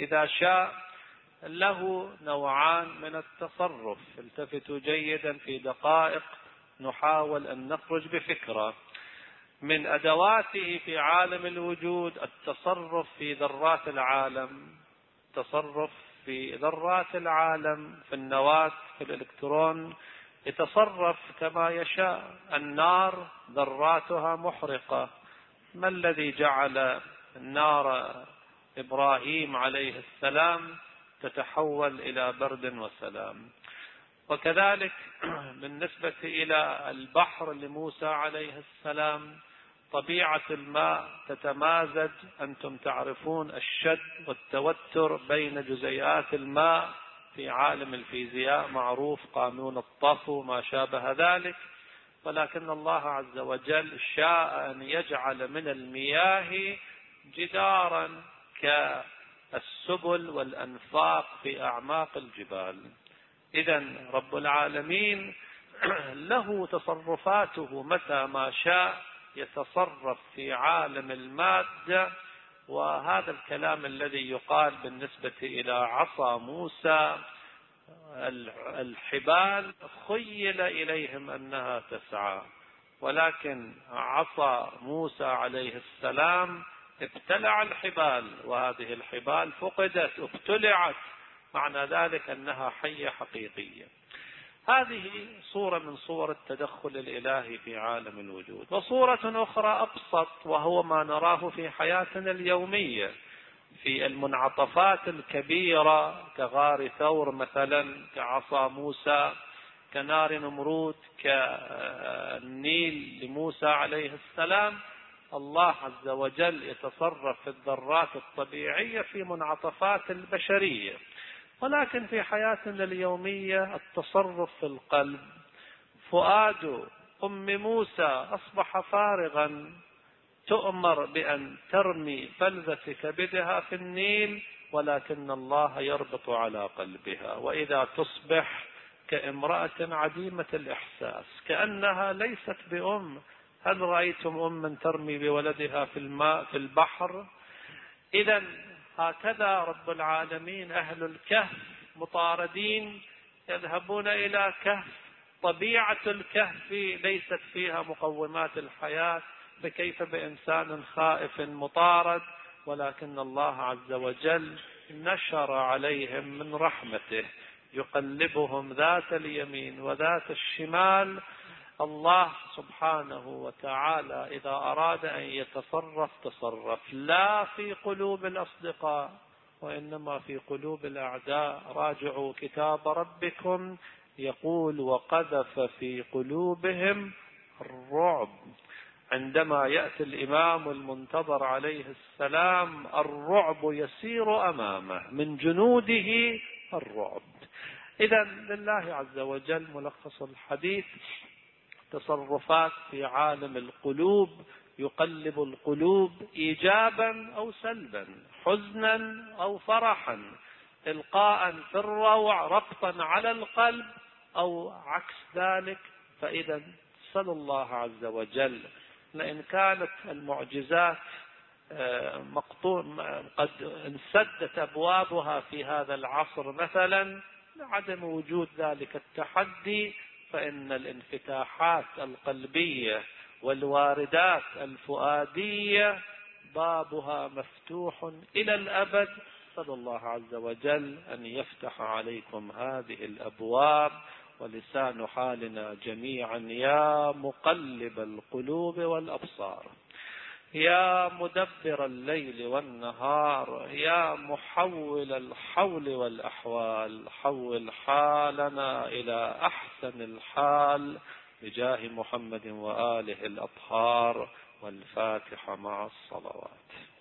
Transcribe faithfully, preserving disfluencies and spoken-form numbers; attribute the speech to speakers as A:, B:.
A: إذا شاء له نوعان من التصرف. التفتوا جيدا في دقائق نحاول أن نخرج بفكرة. من أدواته في عالم الوجود التصرف في ذرات العالم، تصرف في ذرات العالم، في النواة، في الإلكترون، يتصرف كما يشاء. النار ذراتها محرقة، ما الذي جعل النار إبراهيم عليه السلام تتحول إلى برد وسلام؟ وكذلك بالنسبة إلى البحر لموسى عليه السلام، طبيعة الماء تتمازج. أنتم تعرفون الشد والتوتر بين جزيئات الماء في عالم الفيزياء، معروف قانون الطفو ما شابه ذلك. ولكن الله عز وجل شاء أن يجعل من المياه جدارا كالسبل والأنفاق في أعماق الجبال. إذن رب العالمين له تصرفاته متى ما شاء، يتصرف في عالم المادة. وهذا الكلام الذي يقال بالنسبة إلى عصا موسى، الحبال خيل إليهم أنها تسعى، ولكن عصا موسى عليه السلام ابتلع الحبال، وهذه الحبال فقدت ابتلعت، معنى ذلك أنها حية حقيقية. هذه صورة من صور التدخل الإلهي في عالم الوجود. وصورة أخرى أبسط، وهو ما نراه في حياتنا اليومية في المنعطفات الكبيرة كغار ثور مثلا، كعصا موسى، كنار نمرود، كالنيل لموسى عليه السلام. الله عز وجل يتصرف في الذرات الطبيعية في منعطفات البشرية. ولكن في حياتنا اليومية التصرف في القلب. فؤاد أم موسى أصبح فارغا، تؤمر بأن ترمي فلذة كبدها في النيل، ولكن الله يربط على قلبها، وإذا تصبح كامرأة عديمة الإحساس، كأنها ليست بأم. هل رأيتم أما ترمي بولدها في الماء في البحر؟ إذن هكذا رب العالمين. أهل الكهف مطاردين يذهبون إلى كهف، طبيعة الكهف ليست فيها مقومات الحياة، فكيف بإنسان خائف مطارد؟ ولكن الله عز وجل نشر عليهم من رحمته، يقلبهم ذات اليمين وذات الشمال. الله سبحانه وتعالى إذا أراد أن يتصرف تصرف، لا في قلوب الأصدقاء وإنما في قلوب الأعداء. راجعوا كتاب ربكم، يقول وقذف في قلوبهم الرعب. عندما يأتي الإمام المنتظر عليه السلام الرعب يسير أمامه، من جنوده الرعب. إذن لله عز وجل ملخص الحديث تصرفات في عالم القلوب، يقلب القلوب إيجابا أو سلبا، حزنا أو فرحا، إلقاء في الروع ربطا على القلب أو عكس ذلك. فإذا سأل الله عز وجل، لأن كانت المعجزات مقطوع قد انسدت أبوابها في هذا العصر مثلا لعدم وجود ذلك التحدي، فإن الانفتاحات القلبية والواردات الفؤادية بابها مفتوح إلى الأبد. صلى الله عز وجل أن يفتح عليكم هذه الأبواب. ولسان حالنا جميعا يا مقلب القلوب والأبصار، يا مدبر الليل والنهار، يا محول الحول والأحوال، حول حالنا إلى أحسن الحال بجاه محمد وآله الأطهار. والفاتحة مع الصلوات.